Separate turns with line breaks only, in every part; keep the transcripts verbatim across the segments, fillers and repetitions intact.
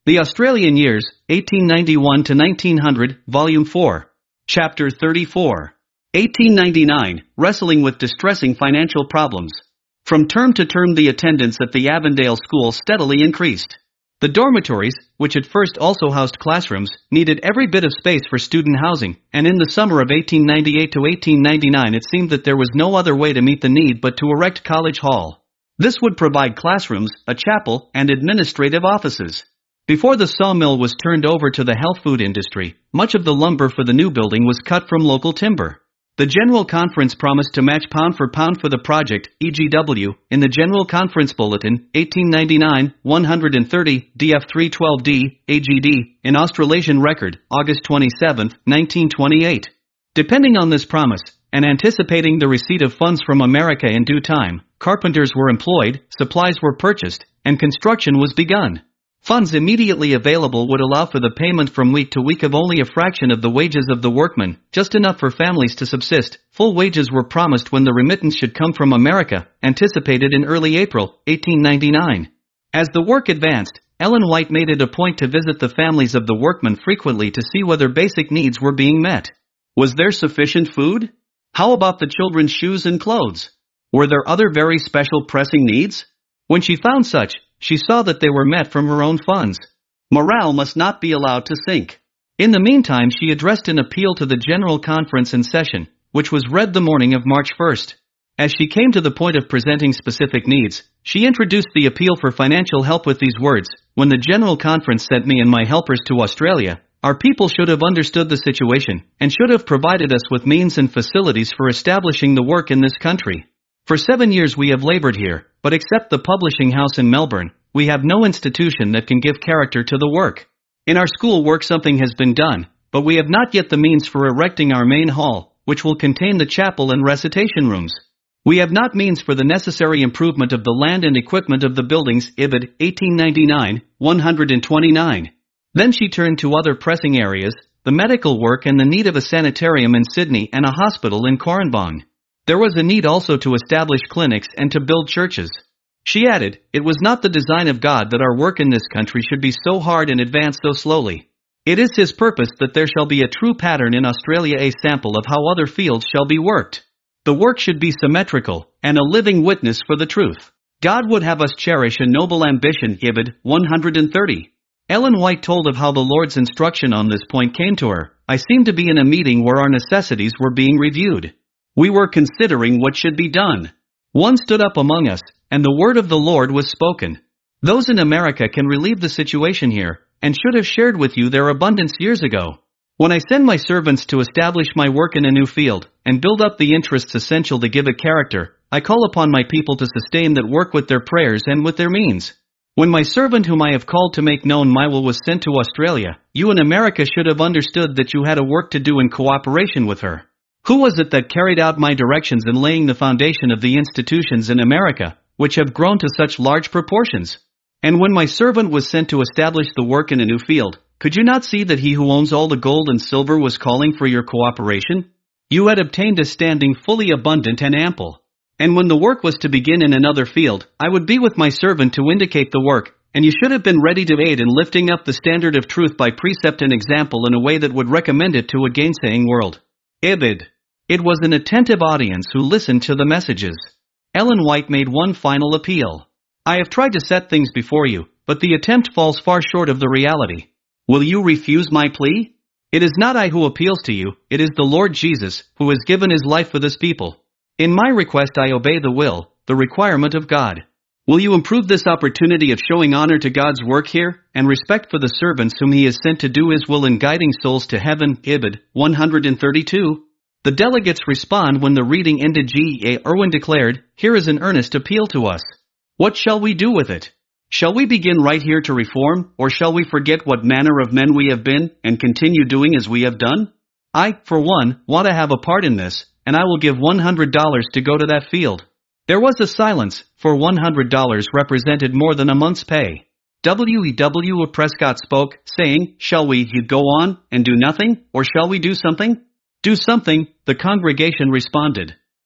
The Australian Years, eighteen ninety-one to nineteen hundred, Volume four. Chapter thirty-four. eighteen ninety-nine, Wrestling with Distressing Financial Problems. From term to term the attendance at the Avondale School steadily increased. The dormitories, which at first also housed classrooms, needed every bit of space for student housing, and in the summer of eighteen ninety-eight to eighteen ninety-nine it seemed that there was no other way to meet the need but to erect College Hall. This would provide classrooms, a chapel, and administrative offices. Before the sawmill was turned over to the health food industry, much of the lumber for the new building was cut from local timber. The General Conference promised to match pound for pound for the project, E G W, in the General Conference Bulletin, eighteen ninety-nine, one thirty, D F three twelve D, A G D, in Australasian Record, August twenty-seventh, nineteen twenty-eight. Depending on this promise, and anticipating the receipt of funds from America in due time, carpenters were employed, supplies were purchased, and construction was begun. Funds immediately available would allow for the payment from week to week of only a fraction of the wages of the workmen, just enough for families to subsist. Full wages were promised when the remittance should come from America, anticipated in early April, eighteen ninety-nine. As the work advanced, Ellen White made it a point to visit the families of the workmen frequently to see whether basic needs were being met. Was there sufficient food? How about the children's shoes and clothes? Were there other very special pressing needs? When she found such, she saw that they were met from her own funds. Morale must not be allowed to sink. In the meantime she addressed an appeal to the General Conference in session, which was read the morning of March first. As she came to the point of presenting specific needs, she introduced the appeal for financial help with these words: "When the General Conference sent me and my helpers to Australia, our people should have understood the situation, and should have provided us with means and facilities for establishing the work in this country. For seven years we have labored here, but except the publishing house in Melbourne, we have no institution that can give character to the work. In our school work something has been done, but we have not yet the means for erecting our main hall, which will contain the chapel and recitation rooms. We have not means for the necessary improvement of the land and equipment of the buildings." Ibid, eighteen ninety-nine, one twenty-nine. Then she turned to other pressing areas, the medical work and the need of a sanitarium in Sydney and a hospital in Corranbong. There was a need also to establish clinics and to build churches. She added, "It was not the design of God that our work in this country should be so hard and advance so slowly. It is His purpose that there shall be a true pattern in Australia, a sample of how other fields shall be worked. The work should be symmetrical, and a living witness for the truth. God would have us cherish a noble ambition." Ibid, one thirty. Ellen White told of how the Lord's instruction on this point came to her. "I seemed to be in a meeting where our necessities were being reviewed. We were considering what should be done. One stood up among us, and the word of the Lord was spoken. Those in America can relieve the situation here, and should have shared with you their abundance years ago. When I send my servants to establish my work in a new field, and build up the interests essential to give it character, I call upon my people to sustain that work with their prayers and with their means. When my servant whom I have called to make known my will was sent to Australia, you in America should have understood that you had a work to do in cooperation with her. Who was it that carried out my directions in laying the foundation of the institutions in America, which have grown to such large proportions? And when my servant was sent to establish the work in a new field, could you not see that he who owns all the gold and silver was calling for your cooperation? You had obtained a standing fully abundant and ample. And when the work was to begin in another field, I would be with my servant to indicate the work, and you should have been ready to aid in lifting up the standard of truth by precept and example in a way that would recommend it to a gainsaying world." Ibid. It was an attentive audience who listened to the messages. Ellen White made one final appeal. "I have tried to set things before you, but the attempt falls far short of the reality. Will you refuse my plea? It is not I who appeals to you, it is the Lord Jesus, who has given His life for this people. In my request I obey the will, the requirement of God. Will you improve this opportunity of showing honor to God's work here, and respect for the servants whom He has sent to do His will in guiding souls to heaven?" Ibid, one thirty-two. The delegates respond when the reading ended. G E A Irwin declared, "Here is an earnest appeal to us. What shall we do with it? Shall we begin right here to reform, or shall we forget what manner of men we have been, and continue doing as we have done? I, for one, want to have a part in this, and I will give one hundred dollars to go to that field." There was a silence, for one hundred dollars represented more than a month's pay. W E W Prescott spoke, saying, "Shall we go on, and do nothing, or shall we do something?" "Do something," the congregation responded.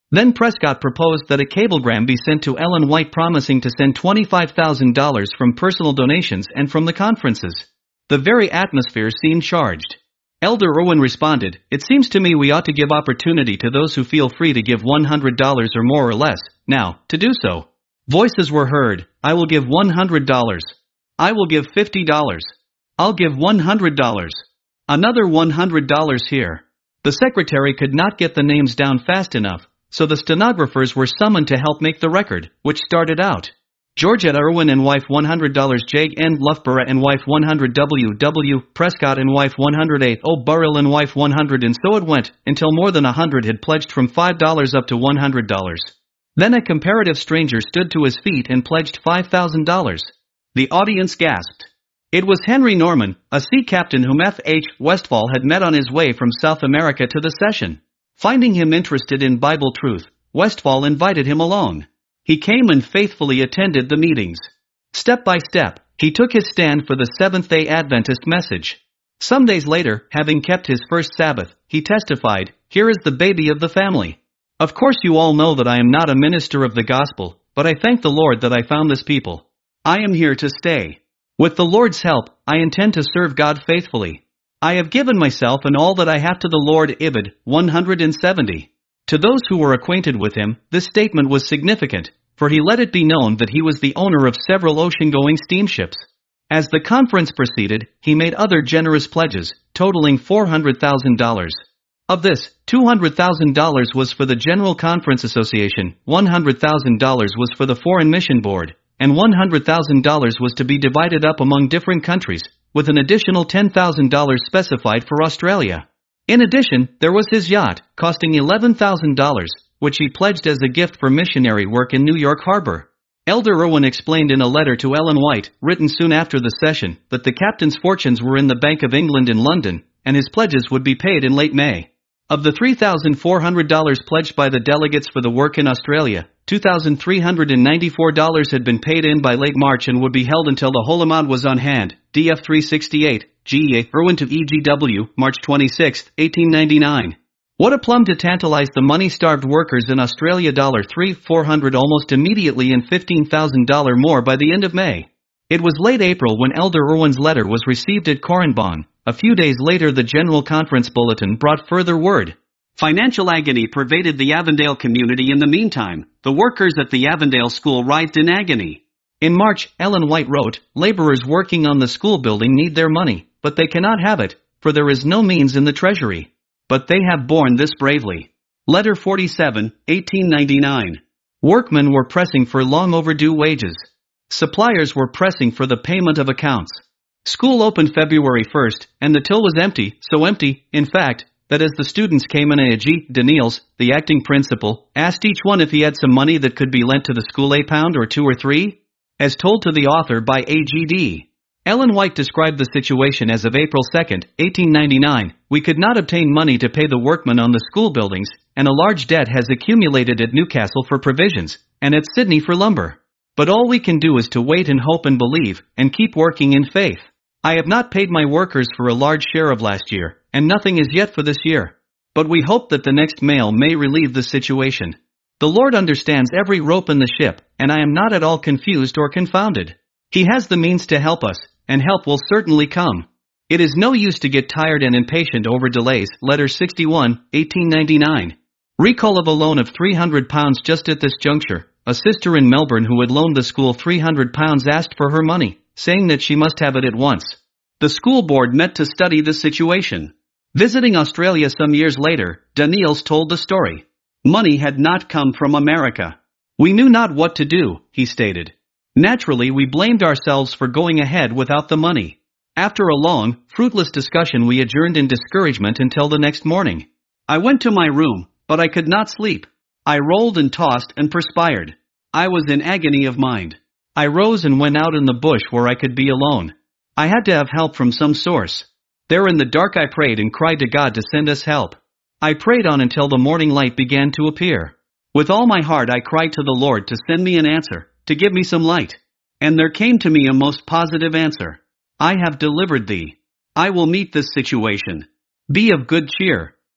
Then Prescott proposed that a cablegram be sent to Ellen White promising to send twenty-five thousand dollars from personal donations and from the conferences. The very atmosphere seemed charged. Elder Irwin responded, "It seems to me we ought to give opportunity to those who feel free to give one hundred dollars or more or less, now, to do so." Voices were heard, "I will give one hundred dollars. I will give fifty dollars. I'll give one hundred dollars. Another one hundred dollars here." The secretary could not get the names down fast enough, so the stenographers were summoned to help make the record, which started out, Georgette Irwin and wife one hundred dollars, J N Loughborough and wife one hundred W W Prescott and wife one hundred eighth O Burrell and wife one hundred, and so it went, until more than a hundred had pledged from five dollars up to one hundred dollars. Then a comparative stranger stood to his feet and pledged five thousand dollars. The audience gasped. It was Henry Norman, a sea captain whom F H Westphal had met on his way from South America to the session. Finding him interested in Bible truth, Westphal invited him along. He came and faithfully attended the meetings. Step by step, he took his stand for the Seventh-day Adventist message. Some days later, having kept his first Sabbath, he testified, "Here is the baby of the family. Of course you all know that I am not a minister of the gospel, but I thank the Lord that I found this people. I am here to stay. With the Lord's help, I intend to serve God faithfully. I have given myself and all that I have to the Lord." Ibid, one hundred seventy. To those who were acquainted with him, this statement was significant, for he let it be known that he was the owner of several ocean-going steamships. As the conference proceeded, he made other generous pledges, totaling four hundred thousand dollars. Of this, two hundred thousand dollars was for the General Conference Association, one hundred thousand dollars was for the Foreign Mission Board, and one hundred thousand dollars was to be divided up among different countries, with an additional ten thousand dollars specified for Australia. In addition, there was his yacht, costing eleven thousand dollars, which he pledged as a gift for missionary work in New York Harbor. Elder Irwin explained in a letter to Ellen White, written soon after the session, that the captain's fortunes were in the Bank of England in London, and his pledges would be paid in late May. Of the three thousand four hundred dollars pledged by the delegates for the work in Australia, two thousand three hundred ninety-four dollars had been paid in by late March and would be held until the whole amount was on hand. D F three sixty-eight, G E A, Irwin to E G W, March twenty-sixth, eighteen ninety-nine. What a plum to tantalize the money-starved workers in Australia. three thousand four hundred dollars almost immediately and fifteen thousand dollars more by the end of May. It was late April when Elder Irwin's letter was received at Corranbon. A few days later the General Conference Bulletin brought further word. Financial agony pervaded the Avondale community in the meantime. The workers at the Avondale school writhed in agony. In March, Ellen White wrote, "Laborers working on the school building need their money, but they cannot have it, for there is no means in the treasury. But they have borne this bravely." Letter forty-seven, eighteen ninety-nine. Workmen were pressing for long overdue wages. Suppliers were pressing for the payment of accounts. School opened February first, and the till was empty, so empty, in fact, that as the students came in, A G Daniels, the acting principal, asked each one if he had some money that could be lent to the school, a pound or two or three? As told to the author by A G D Ellen White described the situation as of April second, eighteen ninety-nine, "We could not obtain money to pay the workmen on the school buildings, and a large debt has accumulated at Newcastle for provisions, and at Sydney for lumber. But all we can do is to wait and hope and believe, and keep working in faith. I have not paid my workers for a large share of last year, and nothing is yet for this year. But we hope that the next mail may relieve the situation. The Lord understands every rope in the ship, and I am not at all confused or confounded. He has the means to help us, and help will certainly come. It is no use to get tired and impatient over delays." Letter sixty-one, eighteen ninety-nine. Recall of a loan of three hundred pounds just at this juncture. A sister in Melbourne who had loaned the school three hundred pounds asked for her money, saying that she must have it at once. The school board met to study the situation. Visiting Australia some years later, Daniels told the story. Money had not come from America. "We knew not what to do," he stated. "Naturally we blamed ourselves for going ahead without the money. After a long, fruitless discussion we adjourned in discouragement until the next morning. I went to my room, but I could not sleep. I rolled and tossed and perspired. I was in agony of mind. I rose and went out in the bush where I could be alone. I had to have help from some source. There in the dark I prayed and cried to God to send us help. I prayed on until the morning light began to appear. With all my heart I cried to the Lord to send me an answer, to give me some light. And there came to me a most positive answer. I have delivered thee. I will meet this situation. Be of good cheer.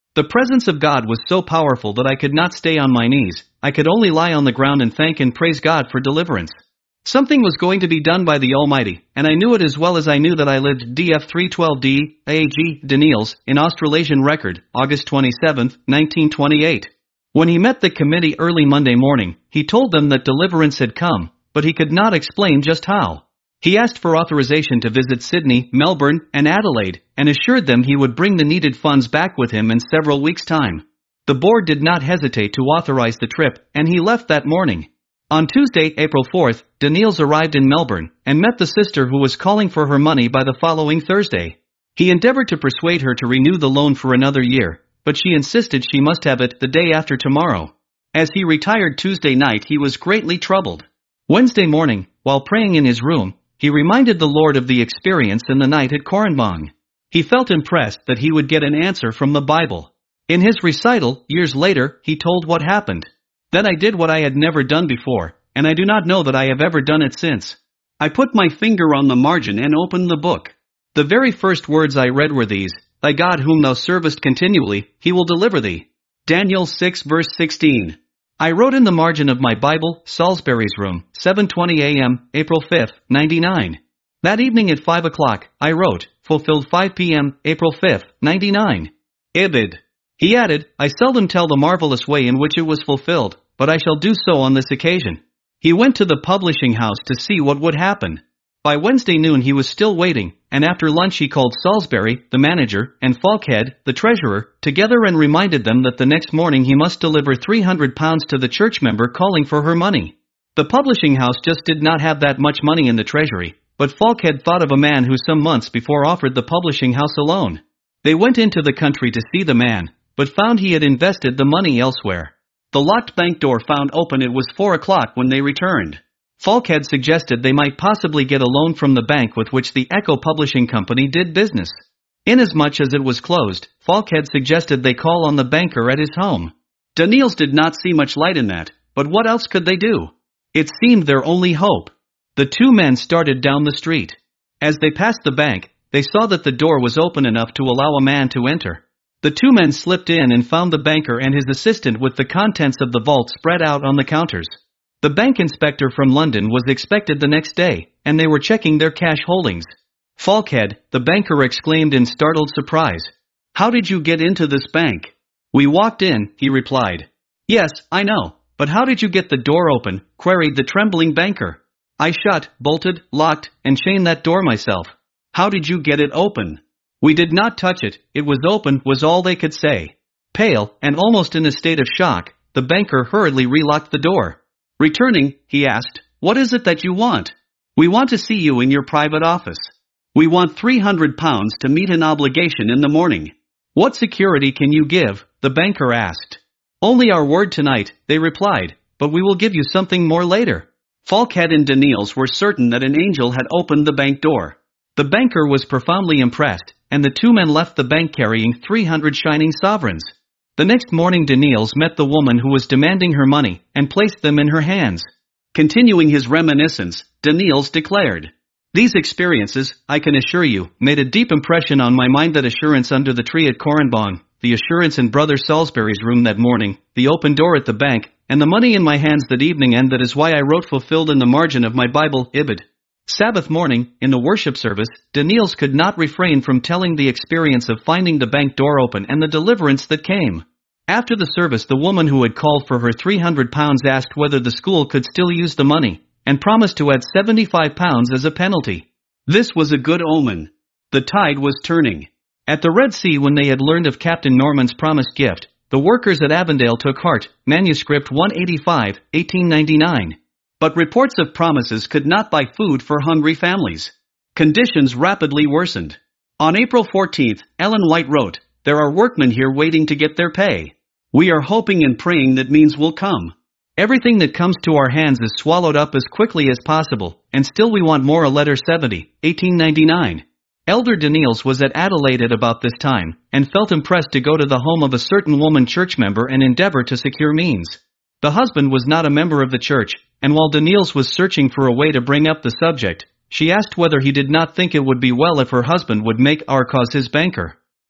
The presence of God was so powerful that I could not stay on my knees. I could only lie on the ground and thank and praise God for deliverance. Something was going to be done by the Almighty, and I knew it as well as I knew that I lived. D F three twelve D, A G, Daniels, in Australasian Record, August twenty-seventh, nineteen twenty-eight. When he met the committee early Monday morning, he told them that deliverance had come, but he could not explain just how. He asked for authorization to visit Sydney, Melbourne, and Adelaide, and assured them he would bring the needed funds back with him in several weeks' time. The board did not hesitate to authorize the trip, and he left that morning. On Tuesday, April fourth, Daniels arrived in Melbourne, and met the sister who was calling for her money by the following Thursday. He endeavored to persuade her to renew the loan for another year, but she insisted she must have it the day after tomorrow. As he retired Tuesday night, he was greatly troubled. Wednesday morning, while praying in his room, he reminded the Lord of the experience in the night at Koranbong. He felt impressed that he would get an answer from the Bible. In his recital, years later, he told what happened. Then I did what I had never done before, and I do not know that I have ever done it since. I put my finger on the margin and opened the book. The very first words I read were these: Thy God whom thou servest continually, he will deliver thee. Daniel six verse sixteen. I wrote in the margin of my Bible, Salisbury's room, seven twenty a m, April fifth, ninety-nine. That evening at five o'clock, I wrote, fulfilled five p m, April fifth, ninety-nine. Ibid. He added, I seldom tell the marvelous way in which it was fulfilled, but I shall do so on this occasion. He went to the publishing house to see what would happen. By Wednesday noon he was still waiting, and after lunch he called Salisbury, the manager, and Falkhead, the treasurer, together and reminded them that the next morning he must deliver three hundred pounds to the church member calling for her money. The publishing house just did not have that much money in the treasury, but Falkhead thought of a man who some months before offered the publishing house a loan. They went into the country to see the man, but found he had invested the money elsewhere. The locked bank door found open. It was four o'clock when they returned. Falkhead suggested they might possibly get a loan from the bank with which the Echo Publishing Company did business. Inasmuch as it was closed, Falkhead suggested they call on the banker at his home. Daniels did not see much light in that, but what else could they do? It seemed their only hope. The two men started down the street. As they passed the bank, they saw that the door was open enough to allow a man to enter. The two men slipped in and found the banker and his assistant with the contents of the vault spread out on the counters. The bank inspector from London was expected the next day, and they were checking their cash holdings. Falkhead, the banker, exclaimed in startled surprise. How did you get into this bank? We walked in, he replied. Yes, I know, but how did you get the door open? Queried the trembling banker. I shut, bolted, locked, and chained that door myself. How did you get it open? We did not touch it, it was open, was all they could say. Pale, and almost in a state of shock, the banker hurriedly relocked the door. Returning, he asked, What is it that you want? We want to see you in your private office. We want three hundred pounds to meet an obligation in the morning. What security can you give? The banker asked. Only our word tonight, they replied, but we will give you something more later. Falkhead and Daniels were certain that an angel had opened the bank door. The banker was profoundly impressed, and the two men left the bank carrying three hundred shining sovereigns. The next morning Daniels met the woman who was demanding her money, and placed them in her hands. Continuing his reminiscence, Daniels declared, These experiences, I can assure you, made a deep impression on my mind. That assurance under the tree at Koranbong, the assurance in Brother Salisbury's room that morning, the open door at the bank, and the money in my hands that evening, and that is why I wrote fulfilled in the margin of my Bible, Ibid. Sabbath morning, in the worship service, Daniels could not refrain from telling the experience of finding the bank door open and the deliverance that came. After the service, the woman who had called for her three hundred pounds asked whether the school could still use the money, and promised to add seventy-five pounds as a penalty. This was a good omen. The tide was turning. At the Red Sea, when they had learned of Captain Norman's promised gift, the workers at Avondale took heart. Manuscript one eighty-five, eighteen ninety-nine. But reports of promises could not buy food for hungry families. Conditions rapidly worsened. On April fourteenth, Ellen White wrote, There are workmen here waiting to get their pay. We are hoping and praying that means will come. Everything that comes to our hands is swallowed up as quickly as possible, and still we want more. A letter seventy, eighteen ninety-nine. Elder Daniels was at Adelaide at about this time, and felt impressed to go to the home of a certain woman church member and endeavor to secure means. The husband was not a member of the church, and while Daniels was searching for a way to bring up the subject, she asked whether he did not think it would be well if her husband would make our cause his banker.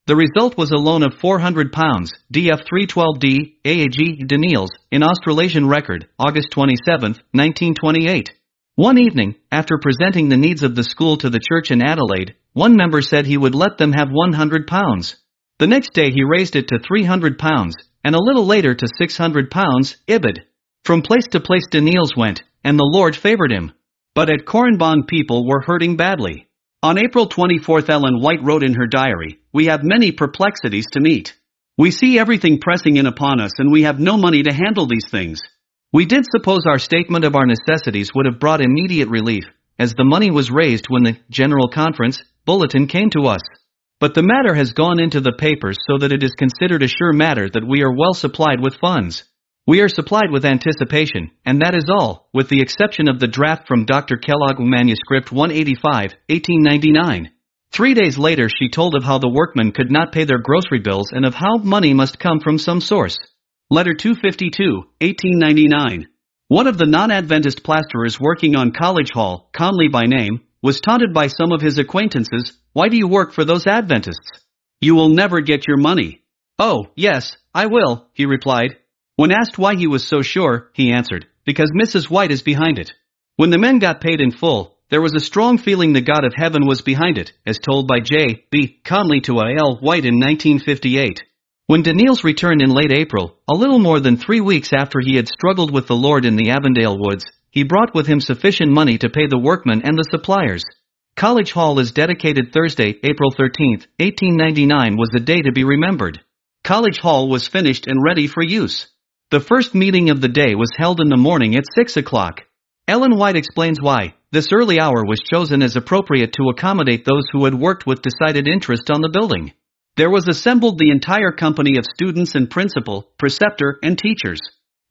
The result was a loan of four hundred pounds, D F three twelve D, A A G Daniels, in Australasian Record, August twenty-seventh, nineteen twenty-eight. One evening, after presenting the needs of the school to the church in Adelaide, one member said he would let them have one hundred pounds. The next day he raised it to three hundred pounds, and a little later to six hundred pounds, ibid. From place to place Daniels went, and the Lord favored him. But at Corranbong people were hurting badly. On April twenty-fourth Ellen White wrote in her diary, "We have many perplexities to meet. We see everything pressing in upon us and we have no money to handle these things. We did suppose our statement of our necessities would have brought immediate relief, as the money was raised when the General Conference bulletin came to us. But the matter has gone into the papers so that it is considered a sure matter that we are well supplied with funds. We are supplied with anticipation, and that is all, with the exception of the draft from Doctor Kellogg Manuscript one eighty-five, eighteen ninety-nine. Three days later she told of how the workmen could not pay their grocery bills and of how money must come from some source." Letter two fifty-two, eighteen ninety-nine. One of the non-Adventist plasterers working on College Hall, Conley by name, was taunted by some of his acquaintances, "Why do you work for those Adventists? You will never get your money." "Oh, yes, I will," he replied. When asked why he was so sure, he answered, "Because Missus White is behind it." When the men got paid in full, there was a strong feeling the God of heaven was behind it, as told by J B Conley to A L White in nineteen fifty-eight. When Daniels returned in late April, a little more than three weeks after he had struggled with the Lord in the Avondale woods, he brought with him sufficient money to pay the workmen and the suppliers. College Hall is dedicated Thursday, April thirteenth, eighteen ninety-nine was a day to be remembered. College Hall was finished and ready for use. The first meeting of the day was held in the morning at six o'clock. Ellen White explains why. This early hour was chosen as appropriate to accommodate those who had worked with decided interest on the building. There was assembled the entire company of students and principal, preceptor, and teachers.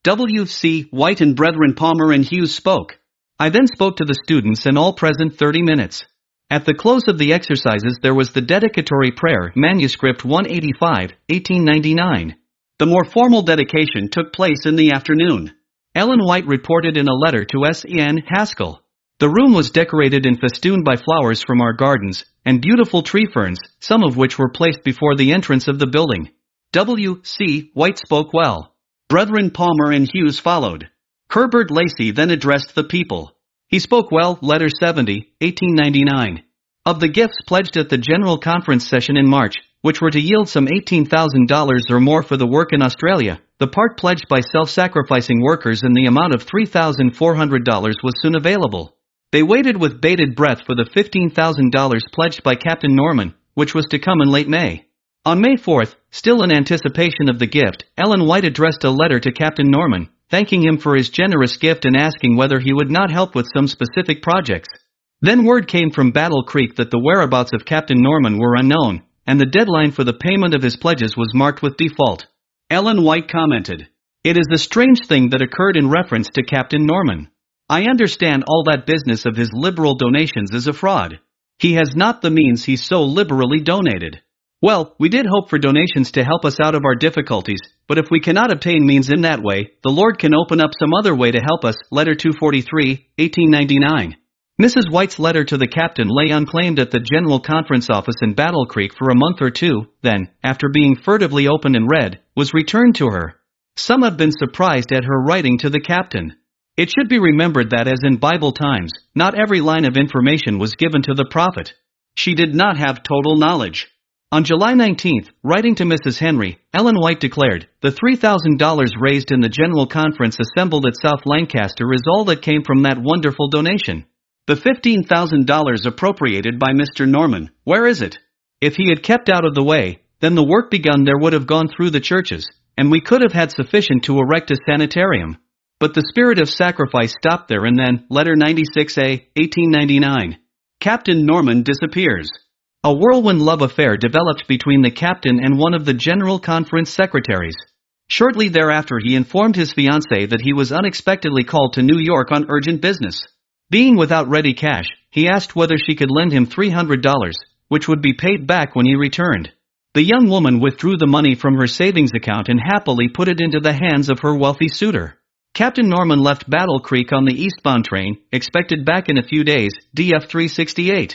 W C White and Brethren Palmer and Hughes spoke. I then spoke to the students and all present thirty minutes. At the close of the exercises there was the dedicatory prayer, Manuscript one eighty-five, eighteen ninety-nine. The more formal dedication took place in the afternoon. Ellen White reported in a letter to S E N Haskell. The room was decorated and festooned by flowers from our gardens, and beautiful tree ferns, some of which were placed before the entrance of the building. W C White spoke well. Brethren Palmer and Hughes followed. Herbert Lacey then addressed the people. He spoke well. Letter seventy, eighteen ninety-nine. Of the gifts pledged at the General Conference session in March, which were to yield some eighteen thousand dollars or more for the work in Australia, the part pledged by self-sacrificing workers in the amount of three thousand four hundred dollars was soon available. They waited with bated breath for the fifteen thousand dollars pledged by Captain Norman, which was to come in late May. On May fourth, still in anticipation of the gift, Ellen White addressed a letter to Captain Norman, thanking him for his generous gift and asking whether he would not help with some specific projects. Then word came from Battle Creek that the whereabouts of Captain Norman were unknown, and the deadline for the payment of his pledges was marked with default. Ellen White commented, "It is a strange thing that occurred in reference to Captain Norman. I understand all that business of his liberal donations is a fraud. He has not the means he so liberally donated. Well, we did hope for donations to help us out of our difficulties, but if we cannot obtain means in that way, the Lord can open up some other way to help us." Letter two forty-three, eighteen ninety-nine. Missus White's letter to the captain lay unclaimed at the General Conference office in Battle Creek for a month or two, then, after being furtively opened and read, was returned to her. Some have been surprised at her writing to the captain. It should be remembered that as in Bible times, not every line of information was given to the prophet. She did not have total knowledge. On July nineteenth, writing to Missus Henry, Ellen White declared, "The three thousand dollars raised in the General Conference assembled at South Lancaster is all that came from that wonderful donation. The fifteen thousand dollars appropriated by Mister Norman, where is it? If he had kept out of the way, then the work begun there would have gone through the churches, and we could have had sufficient to erect a sanitarium. But the spirit of sacrifice stopped there and then." Letter ninety-six A, eighteen ninety-nine. Captain Norman disappears. A whirlwind love affair developed between the captain and one of the General Conference secretaries. Shortly thereafter he informed his fiancée that he was unexpectedly called to New York on urgent business. Being without ready cash, he asked whether she could lend him three hundred dollars, which would be paid back when he returned. The young woman withdrew the money from her savings account and happily put it into the hands of her wealthy suitor. Captain Norman left Battle Creek on the eastbound train, expected back in a few days, D F three sixty-eight.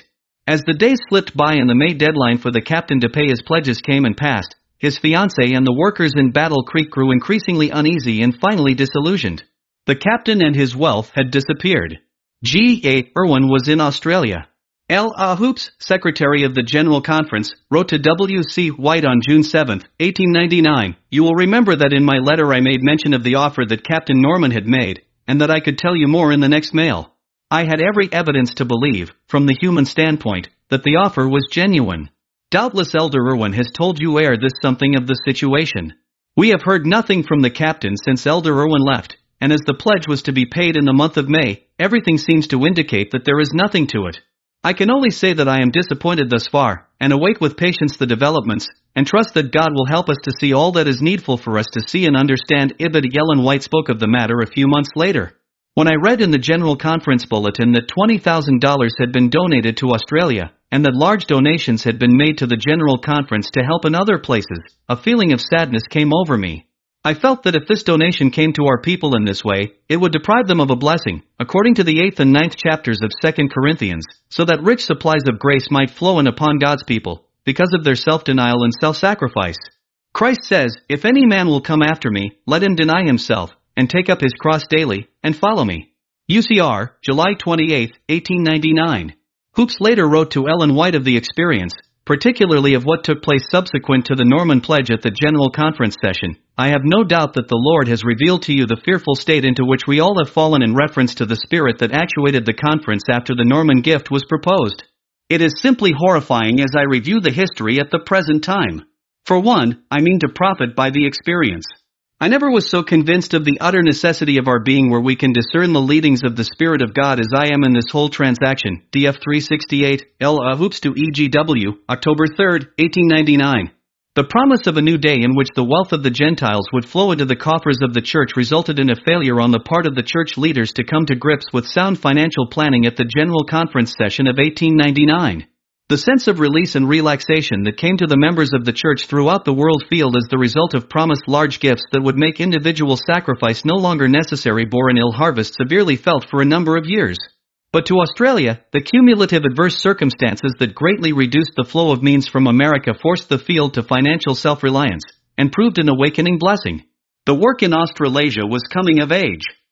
As the days slipped by and the May deadline for the captain to pay his pledges came and passed, his fiancée and the workers in Battle Creek grew increasingly uneasy and finally disillusioned. The captain and his wealth had disappeared. G A Irwin was in Australia. L A Hoops, secretary of the General Conference, wrote to W C White on June seventh, eighteen ninety-nine, "You will remember that in my letter I made mention of the offer that Captain Norman had made, and that I could tell you more in the next mail. I had every evidence to believe, from the human standpoint, that the offer was genuine. Doubtless Elder Irwin has told you ere this something of the situation. We have heard nothing from the captain since Elder Irwin left, and as the pledge was to be paid in the month of May, everything seems to indicate that there is nothing to it. I can only say that I am disappointed thus far, and await with patience the developments, and trust that God will help us to see all that is needful for us to see and understand." Ibid. Ellen White spoke of the matter a few months later. "When I read in the General Conference Bulletin that twenty thousand dollars had been donated to Australia, and that large donations had been made to the General Conference to help in other places, a feeling of sadness came over me. I felt that if this donation came to our people in this way, it would deprive them of a blessing, according to the eighth and ninth chapters of Second Corinthians, so that rich supplies of grace might flow in upon God's people, because of their self-denial and self-sacrifice. Christ says, 'If any man will come after me, let him deny himself, and take up his cross daily, and follow me.'" U C R, July twenty-eighth, eighteen ninety-nine. Hoops later wrote to Ellen White of the experience, particularly of what took place subsequent to the Norman Pledge at the General Conference session. "I have no doubt that the Lord has revealed to you the fearful state into which we all have fallen in reference to the spirit that actuated the conference after the Norman gift was proposed. It is simply horrifying as I review the history at the present time. For one, I mean to profit by the experience. I never was so convinced of the utter necessity of our being where we can discern the leadings of the Spirit of God as I am in this whole transaction." D F three sixty-eight, L A Hoops to E G W, October third, eighteen ninety-nine. The promise of a new day in which the wealth of the Gentiles would flow into the coffers of the church resulted in a failure on the part of the church leaders to come to grips with sound financial planning at the General Conference session of eighteen ninety-nine. The sense of release and relaxation that came to the members of the church throughout the world field as the result of promised large gifts that would make individual sacrifice no longer necessary bore an ill harvest severely felt for a number of years. But to Australia, the cumulative adverse circumstances that greatly reduced the flow of means from America forced the field to financial self-reliance, and proved an awakening blessing. The work in Australasia was coming of age.